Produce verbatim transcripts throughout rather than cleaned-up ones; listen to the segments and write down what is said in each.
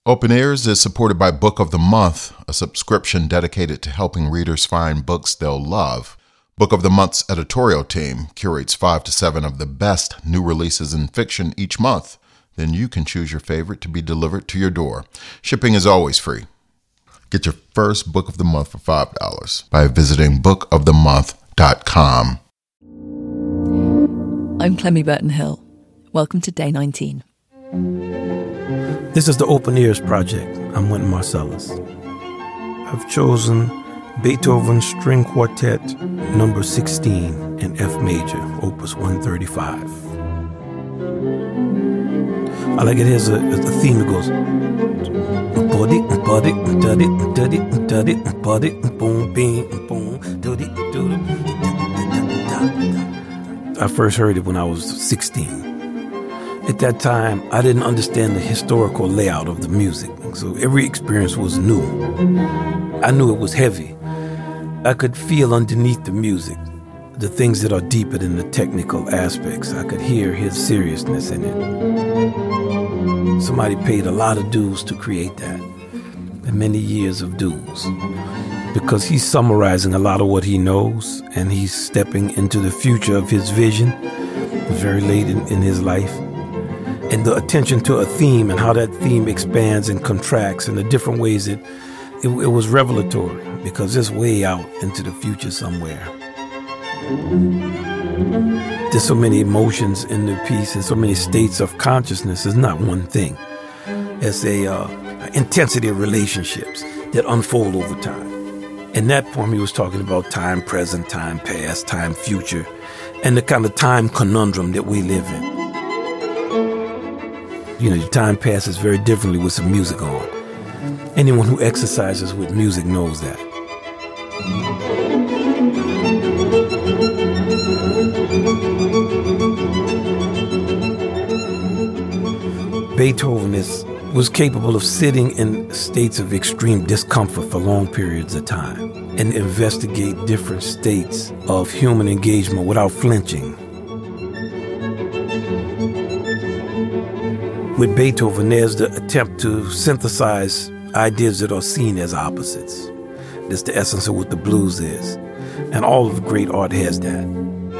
Open Ears is supported by Book of the Month, a subscription dedicated to helping readers find books they'll love. Book of the Month's editorial team curates five to seven of the best new releases in fiction each month. Then you can choose your favorite to be delivered to your door. Shipping is always free. Get your first Book of the Month for five dollars by visiting book of the month dot com. I'm Clemmy Burton Hill. Welcome to Day nineteen. This is the Open Ears Project. I'm Wynton Marsalis. I've chosen Beethoven String Quartet number sixteen in F major, opus one thirty-five. I like it has a, a theme that goes buddy, buddy, duddy, duddy, duddy, buddy, boom, bing, boom, duddy, duddy. I first heard it when I was sixteen. At that time, I didn't understand the historical layout of the music, so every experience was new. I knew it was heavy. I could feel underneath the music the things that are deeper than the technical aspects. I could hear his seriousness in it. Somebody paid a lot of dues to create that, and many years of dues, because he's summarizing a lot of what he knows, and he's stepping into the future of his vision very late in, in his life. And the attention to a theme and how that theme expands and contracts and the different ways it, it, it was revelatory, because it's way out into the future somewhere. There's so many emotions in the piece and so many states of consciousness. It's not one thing. It's a uh, intensity of relationships that unfold over time. In that poem, he was talking about time present, time past, time future, and the kind of time conundrum that we live in. You know, time passes very differently with some music on. Anyone who exercises with music knows that. Beethoven is, was capable of sitting in states of extreme discomfort for long periods of time and investigate different states of human engagement without flinching. With Beethoven, there's the attempt to synthesize ideas that are seen as opposites. That's the essence of what the blues is. And all of great art has that.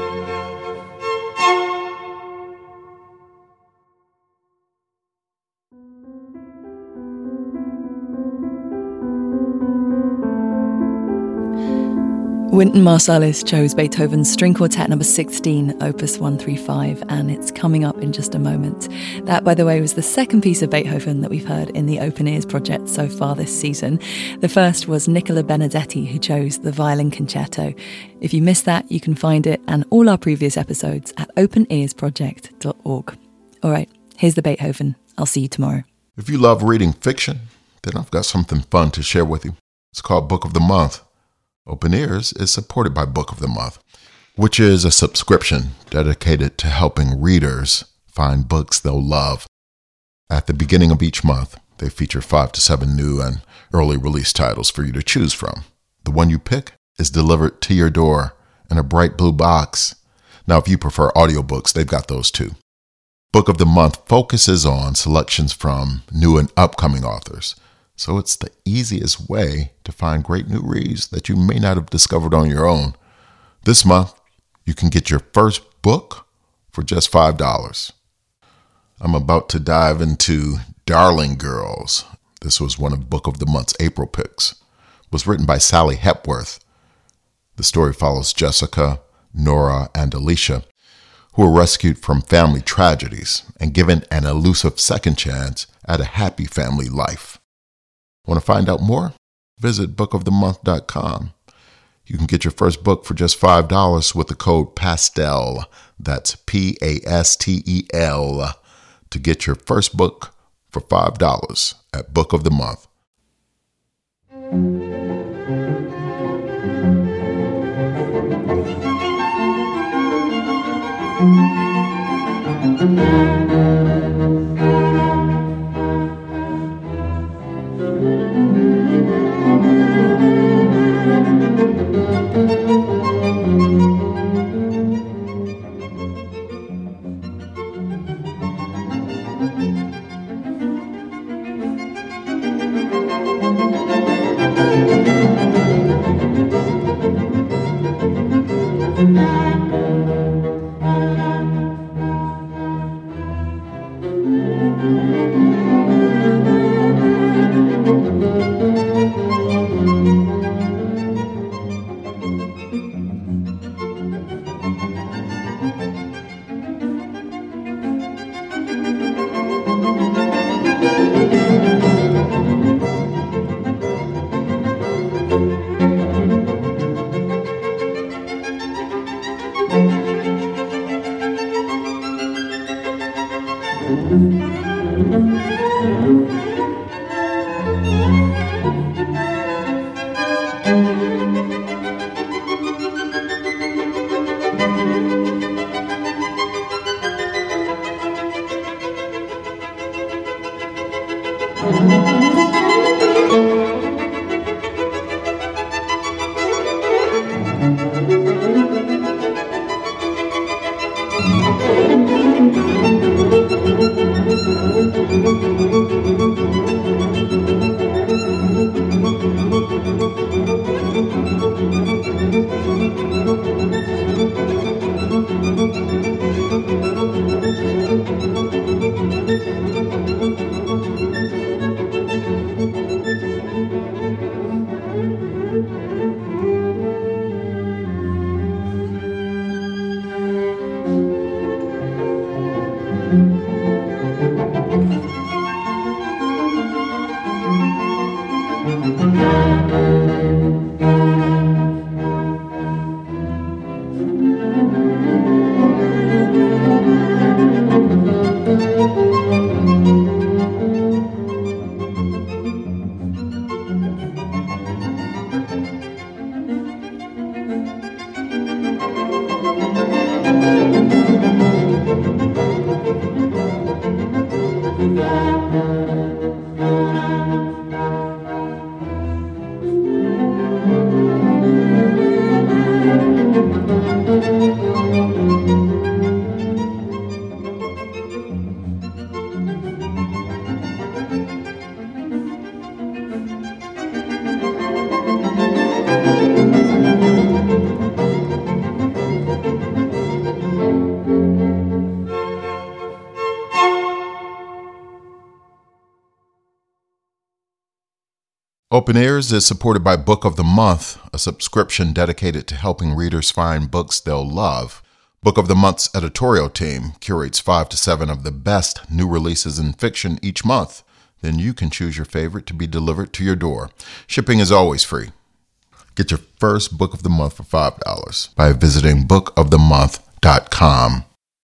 Wynton Marsalis chose Beethoven's String Quartet number sixteen, opus one thirty-five, and it's coming up in just a moment. That, by the way, was the second piece of Beethoven that we've heard in the Open Ears project so far this season. The first was Nicola Benedetti, who chose the Violin Concerto. If you missed that, you can find it and all our previous episodes at open ears project dot org. All right, here's the Beethoven. I'll see you tomorrow. If you love reading fiction, then I've got something fun to share with you. It's called Book of the Month. Open Ears is supported by Book of the Month, which is a subscription dedicated to helping readers find books they'll love. At the beginning of each month, they feature five to seven new and early release titles for you to choose from. The one you pick is delivered to your door in a bright blue box. Now, if you prefer audiobooks, they've got those too. Book of the Month focuses on selections from new and upcoming authors. So it's the easiest way to find great new reads that you may not have discovered on your own. This month, you can get your first book for just five dollars. I'm about to dive into Darling Girls. This was one of Book of the Month's April picks. It was written by Sally Hepworth. The story follows Jessica, Nora, and Alicia, who are rescued from family tragedies and given an elusive second chance at a happy family life. Want to find out more? Visit book of the month dot com. You can get your first book for just five dollars with the code PASTEL. That's P A S T E L to get your first book for five dollars at Book of the Month. Open Ears is supported by Book of the Month, a subscription dedicated to helping readers find books they'll love. Book of the Month's editorial team curates five to seven of the best new releases in fiction each month. Then you can choose your favorite to be delivered to your door. Shipping is always free. Get your first Book of the Month for five dollars by visiting book of the month dot com.